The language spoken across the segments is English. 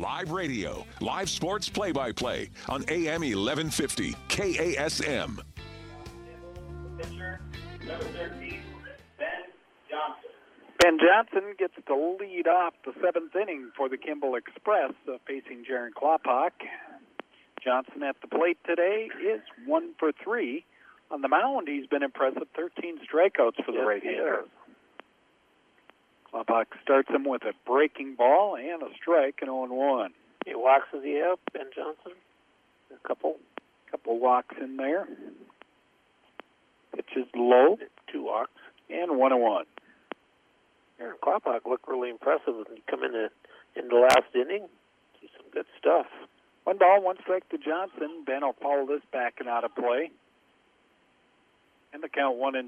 Live radio, live sports play-by-play on AM 1150 KASM. Pitcher, number 13, Ben Johnson. Ben Johnson gets to lead off the seventh inning for the Kimball Express, facing Jaron Kloppak. Johnson at the plate today is 1 for 3. On the mound, he's been impressive, 13 strikeouts for the right-hander. Kloppak starts him with a breaking ball and a strike, and 0-1. He walks as he up, Ben Johnson. A couple walks in there. Pitch is low. 2 walks. And 1-1. Aaron Kloppak looked really impressive when he come in the last inning. See some good stuff. 1 ball, 1 strike to Johnson. Ben will follow this back and out of play. And the count 1-2.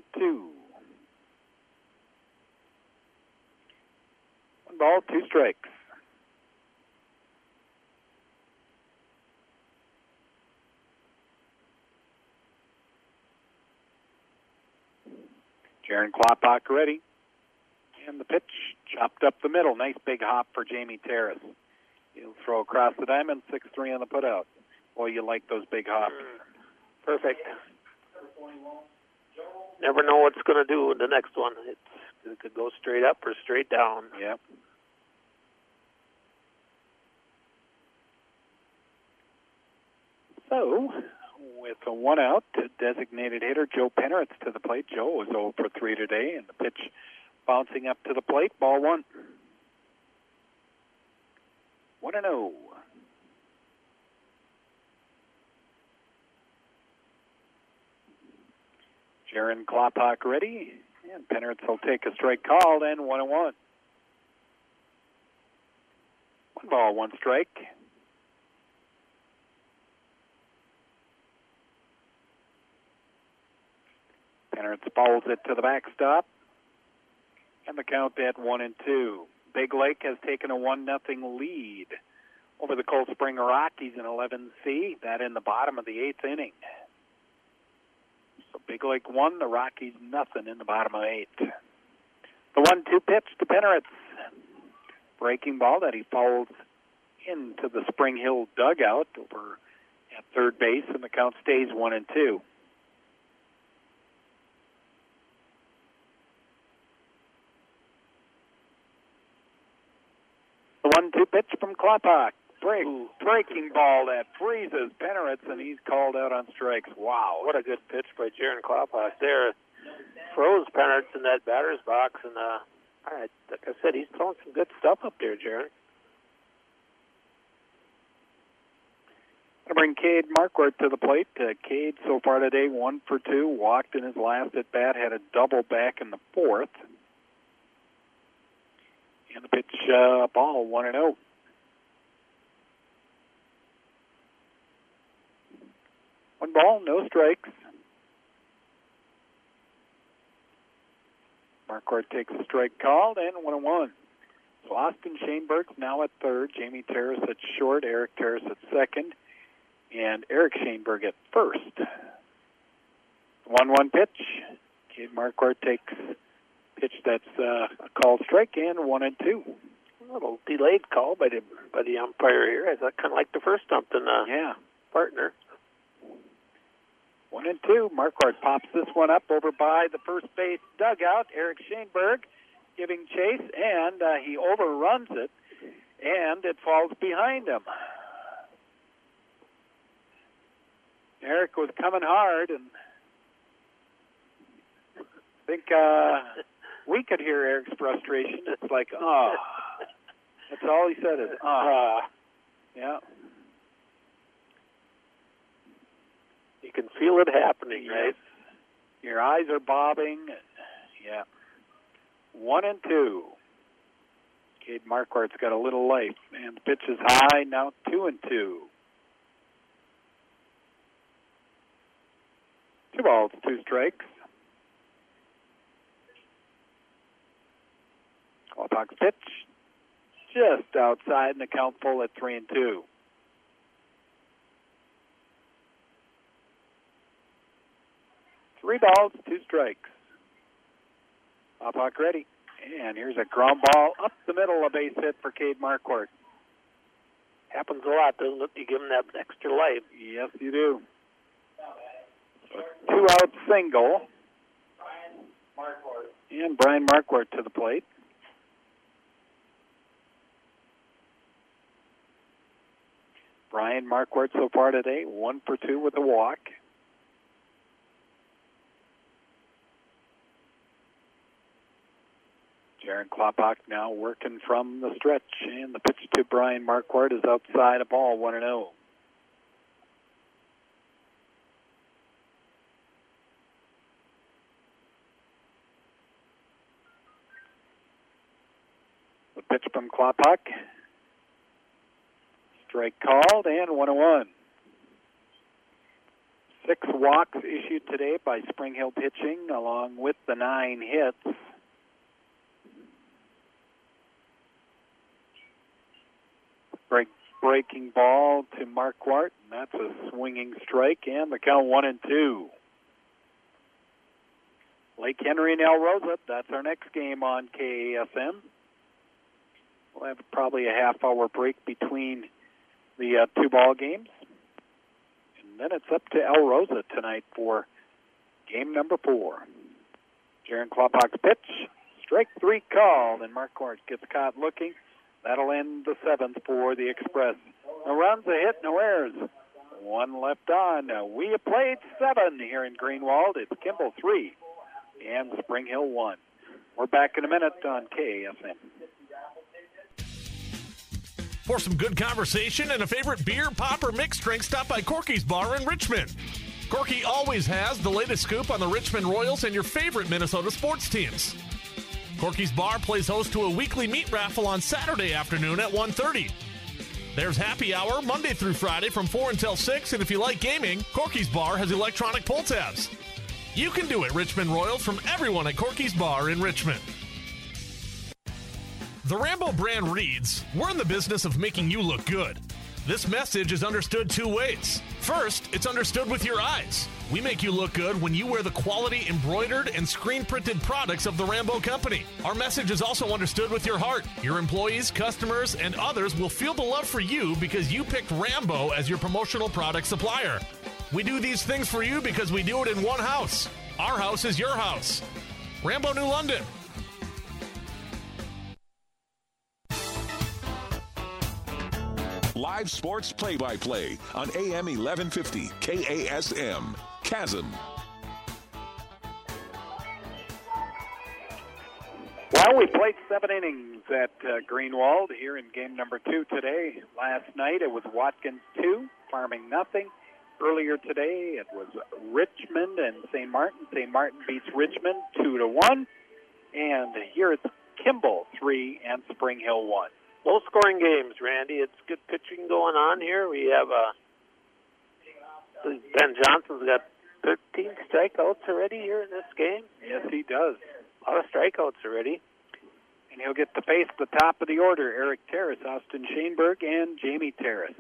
1 ball, 2 strikes. Jaron Kloppak ready. And the pitch chopped up the middle. Nice big hop for Jamie Terrace. He'll throw across the diamond, 6-3 on the putout. Boy, you like those big hops. Perfect. Never know what's going to do in the next one. It could go straight up or straight down. Yep. So, with a 1 out, designated hitter Joe Penneritz to the plate. Joe was 0 for 3 today, and the pitch bouncing up to the plate. Ball 1. 1-0. Jaron Kloppak ready, and Penneritz will take a strike called, and 1-1. 1 ball, 1 strike. Penneritz bowls it to the backstop, and the count at 1-2. Big Lake has taken a 1-0 lead over the Cold Spring Rockies in 11C. That in the bottom of the 8th inning. So Big Lake 1, the Rockies nothing in the bottom of 8. The 1-2 pitch to Penneritz. Breaking ball that he fouls into the Spring Hill dugout over at third base, and the count stays 1-2. The 1-2 pitch from Kloppak. Breaking ball that freezes Penneritz, and he's called out on strikes. Wow. What a good pitch by Jaron Kloppak there. Froze Penneritz in that batter's box, and like I said, he's throwing some good stuff up there, Jaron. I bring Cade Marquardt to the plate. Cade so far today 1 for 2, walked in his last at bat, had a double back in the 4th. And the pitch, ball 1-0. One ball, no strikes. Marquardt takes a strike called, and 1-1. So Austin Shaneberg's now at third, Jamie Terrace at short, Eric Terrace at second, and Eric Shaneberg at first. 1-1 pitch. Cade Marquardt takes pitch that's a called strike, and 1-2. A little delayed call by the umpire here. I thought kind of like the first Stumpton partner. 1-2. Marquardt pops this one up over by the first base dugout. Eric Shaneberg giving chase, and he overruns it, and it falls behind him. Eric was coming hard, and I think we could hear Eric's frustration. It's like, oh. That's all he said is, oh. Yeah. You can feel it happening, right? Your eyes are bobbing. Yeah. 1-2. Cade Marquardt's got a little life, and the pitch is high, now 2-2. 2 balls, 2 strikes. Klopak's pitch just outside, and the count full at 3-2. Three balls, 2 strikes. Kloppak ready. And here's a ground ball up the middle, a base hit for Cade Marquardt. Happens a lot, doesn't it? You give them that extra life. Yes, you do. A 2-out single. And Brian Marquardt to the plate. Brian Marquardt so far today, 1 for 2 with a walk. Jaron Klopak now working from the stretch, and the pitch to Brian Marquardt is outside a ball, 1-0. The pitch from Klopak. Strike called, and 1-1. 6 walks issued today by Spring Hill pitching, along with the 9 hits. Breaking ball to Marquardt, and that's a swinging strike, and the count 1-2. Lake Henry and El Rosa, that's our next game on KASM. We'll have probably a half-hour break between the 2 ball games. And then it's up to El Rosa tonight for game number 4. Jaron Klopak's pitch, strike 3 called, and Marquardt gets caught looking. That'll end the 7th for the Express. No runs, a hit, no errors. 1 left on. We have played 7 here in Greenwald. It's Kimball 3 and Spring Hill 1. We're back in a minute on KASM. For some good conversation and a favorite beer, pop, or mixed drink, stop by Corky's Bar in Richmond. Corky always has the latest scoop on the Richmond Royals and your favorite Minnesota sports teams. Corky's Bar plays host to a weekly meat raffle on Saturday afternoon at 1:30. There's happy hour Monday through Friday from 4 until 6, and if you like gaming, Corky's Bar has electronic pull tabs. You can do it, Richmond Royals, from everyone at Corky's Bar in Richmond. The Rambo brand reads, "We're in the business of making you look good." This message is understood 2 ways. First, it's understood with your eyes. We make you look good when you wear the quality embroidered and screen-printed products of the Rambo Company. Our message is also understood with your heart. Your employees, customers, and others will feel the love for you because you picked Rambo as your promotional product supplier. We do these things for you because we do it in one house. Our house is your house. Rambo New London. Live sports play-by-play on AM 1150 KASM. Chasm. Well, we played 7 innings at Greenwald here in game number 2 today. Last night it was Watkins 2, Farming nothing. Earlier today it was Richmond and St. Martin. St. Martin beats Richmond 2-1. And here it's Kimball 3 and Spring Hill 1. Low-scoring games, Randy. It's good pitching going on here. We have Ben Johnson's got 13 strikeouts already here in this game. Yes, he does. A lot of strikeouts already. And he'll get to face the top of the order, Eric Terrace, Austin Shaneberg, and Jamie Terrace.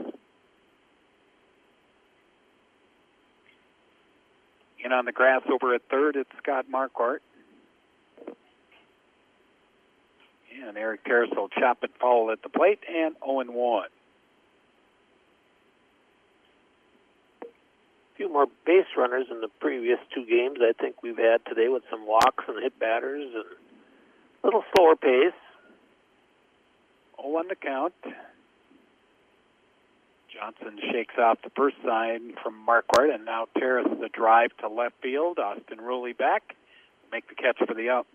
In on the grass over at third, it's Scott Marquardt. And Eric Terrace will chop it foul at the plate, and 0-1. A few more base runners in the previous 2 games I think we've had today with some walks and hit batters and a little slower pace. 0 on the count. Johnson shakes off the first sign from Marquardt, and now Terrace the drive to left field. Austin Ruley back. Make the catch for the out.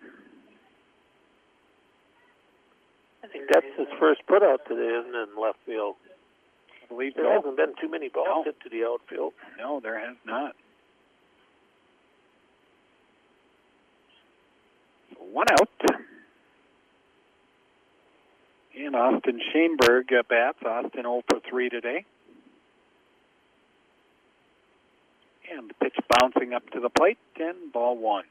I think that's his first put-out today, isn't it, in left field? I believe There hasn't been too many balls hit to the outfield. No, there has not. So 1 out. And Austin Shaneberg bats. Austin 0 for 3 today. And the pitch bouncing up to the plate, and ball 1.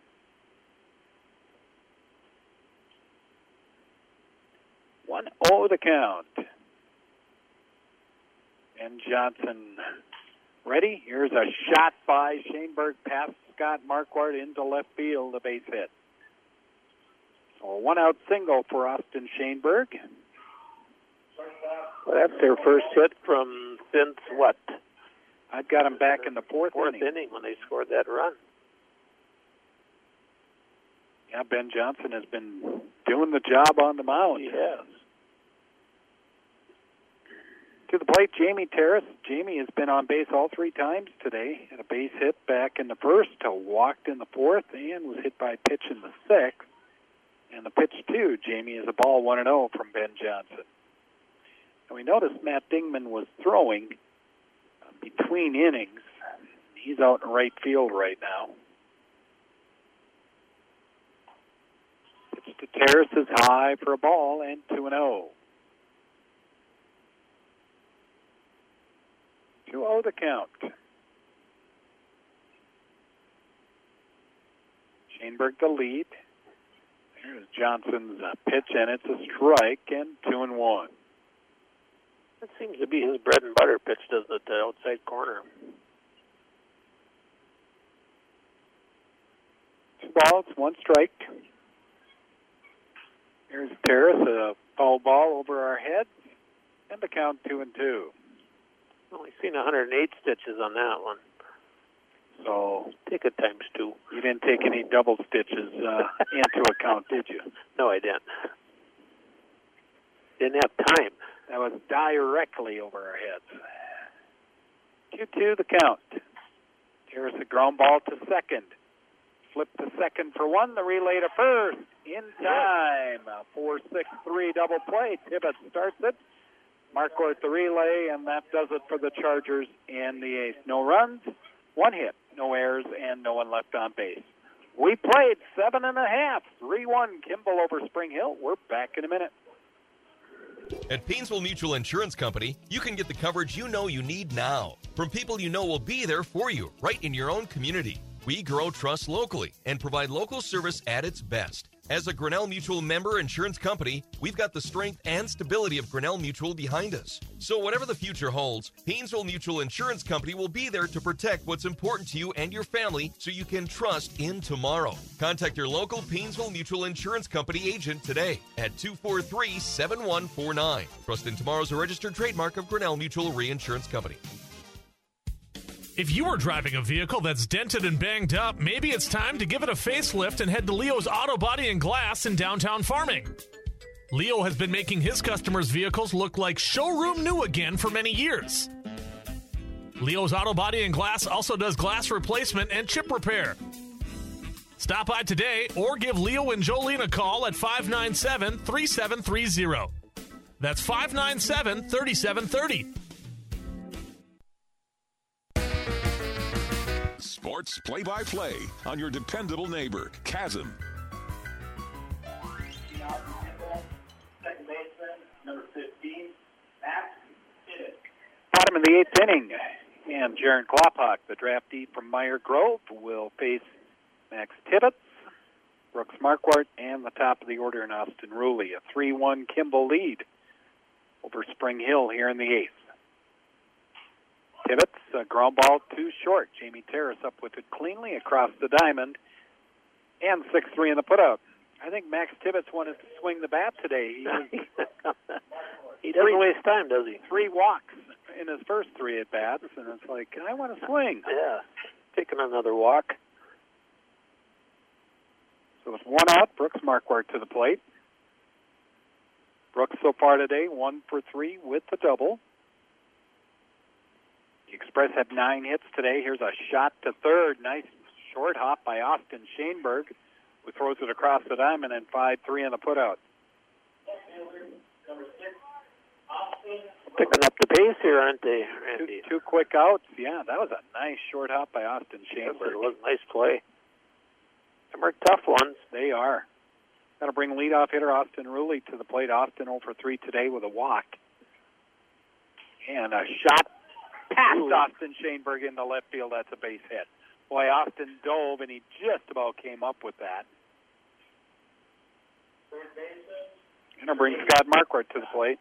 1-0 the count. And Johnson ready. Here's a shot by Shaneberg past Scott Marquardt into left field, a base hit. So a 1-out single for Austin Shaneberg. Well, that's their first hit from since what? I've got them back in the fourth inning when they scored that run. Yeah, Ben Johnson has been doing the job on the mound. He has. To the plate, Jamie Terrace. Jamie has been on base all 3 times today. Had a base hit back in the first, walked in the fourth, and was hit by a pitch in the sixth. And the pitch, too, Jamie, is a ball 1-0 from Ben Johnson. And we noticed Matt Dingman was throwing between innings. He's out in right field right now. Pitch to Terrace is high for a ball and 2-0. 2-0 the count. Shaneberg the lead. There's Johnson's pitch, and it's a strike, and 2-1. That seems to be his bread and butter pitch, doesn't it, the outside corner? 2 balls, 1 strike. Here's Terrace, a foul ball over our heads, and the count 2-2. Only seen 108 stitches on that one. So take it times 2. You didn't take any double stitches into account, did you? No, I didn't. Didn't have time. That was directly over our heads. 2-2 the count. Here's a ground ball to second. Flip to second for 1. The relay to first. In time. A 4-6-3 double play. Tibbetts starts it. Marquardt the relay, and that does it for the Chargers in the 8th. No runs, 1 hit, no errors, and no one left on base. We played 7.5, 3-1 Kimball over Spring Hill. We're back in a minute. At Painesville Mutual Insurance Company, you can get the coverage you know you need now from people you know will be there for you right in your own community. We grow trust locally and provide local service at its best. As a Grinnell Mutual member insurance company, we've got the strength and stability of Grinnell Mutual behind us. So whatever the future holds, Painesville Mutual Insurance Company will be there to protect what's important to you and your family so you can trust in tomorrow. Contact your local Painesville Mutual Insurance Company agent today at 243-7149. Trust in Tomorrow's a registered trademark of Grinnell Mutual Reinsurance Company. If you are driving a vehicle that's dented and banged up, maybe it's time to give it a facelift and head to Leo's Auto Body and Glass in downtown Farming. Leo has been making his customers' vehicles look like showroom new again for many years. Leo's Auto Body and Glass also does glass replacement and chip repair. Stop by today or give Leo and Jolene a call at 597-3730. That's 597-3730. Sports play-by-play on your dependable neighbor, Chasm. Second baseman, number 15, Max Tibbetts. Bottom of the 8th inning, and Jaron Kloppak, the draftee from Meyer Grove, will face Max Tibbetts, Brooks Marquardt, and the top of the order in Austin Ruley. A 3-1 Kimball lead over Spring Hill here in the 8th. Tibbetts, a ground ball too short. Jamie Terrace up with it cleanly across the diamond, and 6-3 in the putout. I think Max Tibbetts wanted to swing the bat today. He doesn't waste time, does he? 3 walks in his first 3 at-bats, and it's like, I want to swing. Yeah, taking another walk. So it's 1 out, Brooks Marquardt to the plate. Brooks so far today, 1 for 3 with the double. The Express had 9 hits today. Here's a shot to third. Nice short hop by Austin Shaneberg, who throws it across the diamond, and 5-3 in the putout. Picking up the pace here, aren't they, Randy? Two quick outs. Yeah, that was a nice short hop by Austin Shaneberg. Yes, it was a nice play. Them are tough ones. They are. Got to bring leadoff hitter Austin Ruley to the plate. Austin 0 for 3 today with a walk. And a shot past Austin Shaneberg in the left field. That's a base hit. Boy, Austin dove, and he just about came up with that. And I'll bring Scott Marquardt to the plate.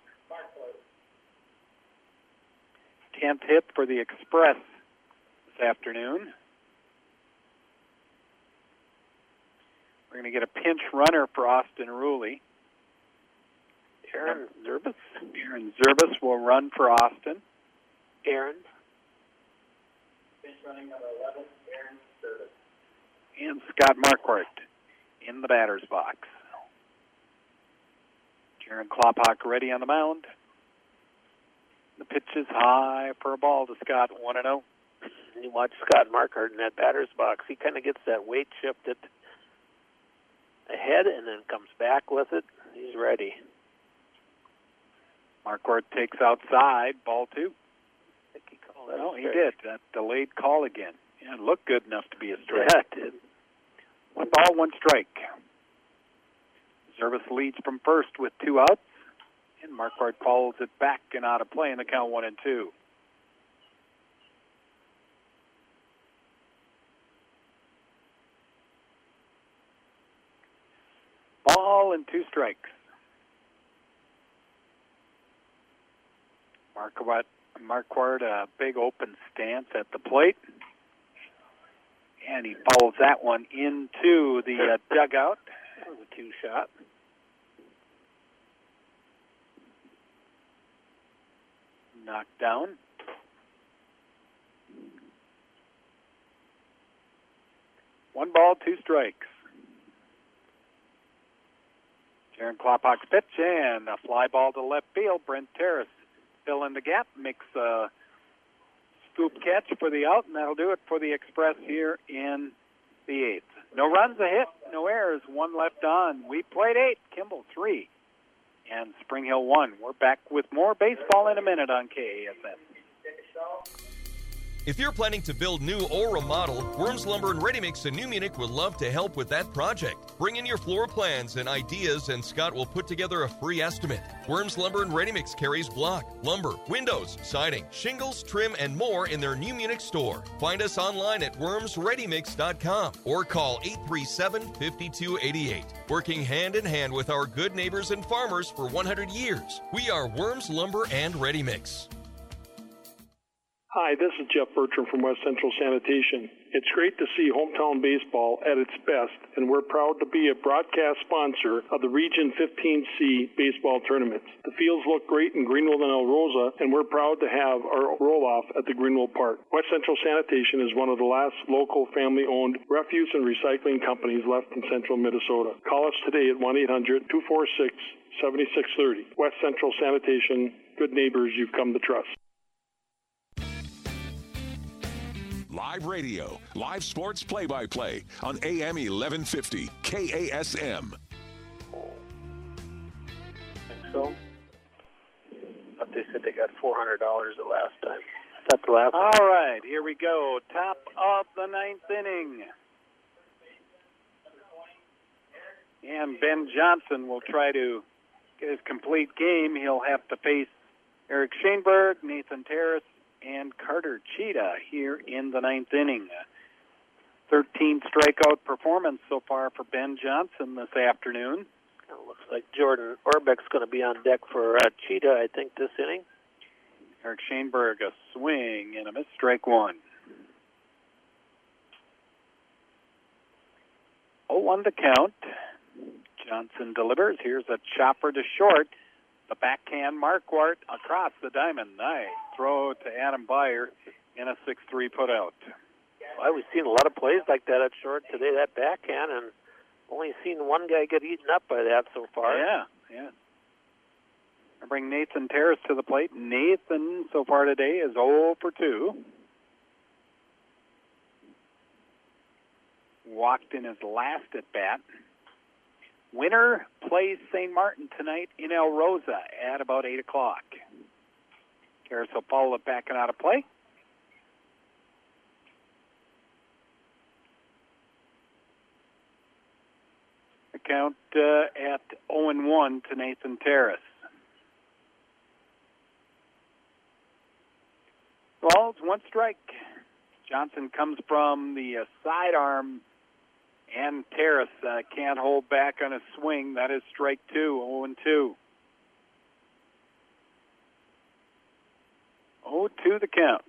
10th hit for the Express this afternoon. We're going to get a pinch runner for Austin Ruley. Aaron Zerbis. Aaron Zerbis will run for Austin. Aaron. Base running number 11, Aaron Service. And Scott Marquardt in the batter's box. Jaron Klopach ready on the mound. The pitch is high for a ball to Scott, 1-0. You watch Scott Marquardt in that batter's box. He kind of gets that weight shifted ahead and then comes back with it. He's ready. Marquardt takes outside, ball 2. I think he called that. No, he did. That delayed call again. Yeah, it looked good enough to be a strike. Yeah, it did. 1 ball, 1 strike. Zerbis leads from first with 2 outs, and Marquardt follows it back and out of play in the count 1-2. Ball and 2 strikes. Marquardt, a big open stance at the plate. And he follows that one into the dugout. That was a 2 shot. Knocked down. One ball, 2 strikes. Jaron Klopach's pitch and a fly ball to left field. Brent Terrace fill in the gap, makes a scoop catch for the out, and that'll do it for the Express here in the 8th. No runs, a hit, no errors, 1 left on. We played 8, Kimball 3, and Spring Hill 1. We're back with more baseball in a minute on KASN. If you're planning to build new or remodel, Worms Lumber and Ready Mix in New Munich would love to help with that project. Bring in your floor plans and ideas, and Scott will put together a free estimate. Worms Lumber and Ready Mix carries block, lumber, windows, siding, shingles, trim, and more in their New Munich store. Find us online at wormsreadymix.com or call 837-5288. Working hand in hand with our good neighbors and farmers for 100 years, we are Worms Lumber and Ready Mix. Hi, this is Jeff Bertram from West Central Sanitation. It's great to see hometown baseball at its best, and we're proud to be a broadcast sponsor of the Region 15C baseball tournaments. The fields look great in Greenville and El Rosa, and we're proud to have our roll-off at the Greenville Park. West Central Sanitation is one of the last local family-owned refuse and recycling companies left in central Minnesota. Call us today at 1-800-246-7630. West Central Sanitation, good neighbors you've come to trust. Live radio, live sports play-by-play on AM 1150 KASM. Think so? But they said they got $400 the last time. That's the last. All right, here we go. Top of the 9th inning. And Ben Johnson will try to get his complete game. He'll have to face Eric Schoenberg, Nathan Terrace, and Carter Cheetah here in the 9th inning. 13 strikeout performance so far for Ben Johnson this afternoon. It looks like Jordan Orbeck's going to be on deck for Cheetah, I think, this inning. Eric Schoenberg, a swing and a miss, strike 1. 0-1 to count. Johnson delivers. Here's a chopper to short. The backhand Marquardt across the diamond. Nice throw to Adam Beyer in a 6-3 putout. Well, we've seen a lot of plays like that at short today, that backhand, and only seen one guy get eaten up by that so far. Yeah. I bring Nathan Terrace to the plate. Nathan, so far today, is 0 for 2. Walked in his last at bat. Winner plays St. Martin tonight in El Rosa at about 8 o'clock. Terrace will follow it back and out of play. The count at 0-1 to Nathan Terrace. Balls, 1 strike. Johnson comes from the sidearm, and Terrace can't hold back on a swing. That is strike 2, 0-2. 0-2 the count.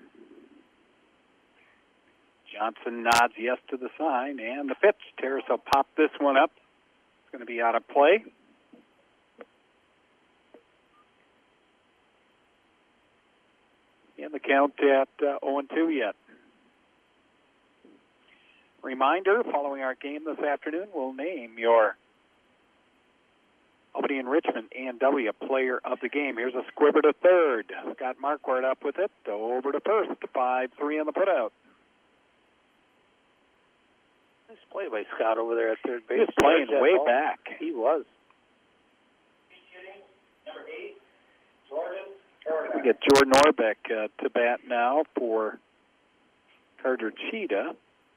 Johnson nods yes to the sign, and the pitch. Terrace will pop this one up. It's going to be out of play. And the count at 0-2 yet. Reminder, following our game this afternoon, we'll name your Albany and Richmond A&W player of the game. Here's a squibber to third. Scott Marquardt up with it. Over to first. 5-3 on the putout. Nice play by Scott over there at third base. He was playing way back. He was. Number 8, Jordan. We get Jordan Orbeck to bat now for Carter Cheetah.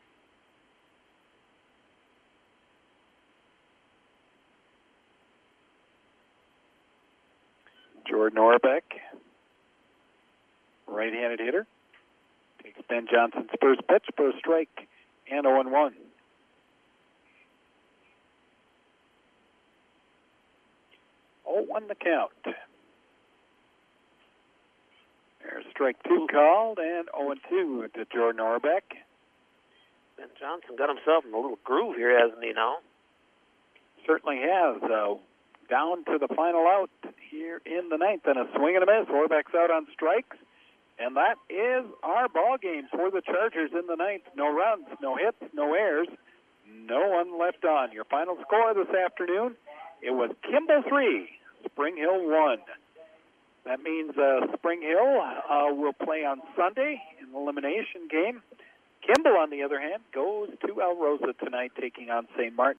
Jordan Orbeck, right-handed hitter, takes Ben Johnson's first pitch for a strike and 0-1. The count. There's strike 2 called and 0-2 to Jordan Orbeck. Ben Johnson got himself in a little groove here, hasn't he now? Certainly has, though. Down to the final out here in the ninth, and a swing and a miss. Orbeck's out on strikes, and that is our ball game for the Chargers in the ninth. No runs, no hits, no errors, no one left on. Your final score this afternoon, it was Kimball 3, Spring Hill 1. That means Spring Hill will play on Sunday in the elimination game. Kimball, on the other hand, goes to El Rosa tonight, taking on St. Martin.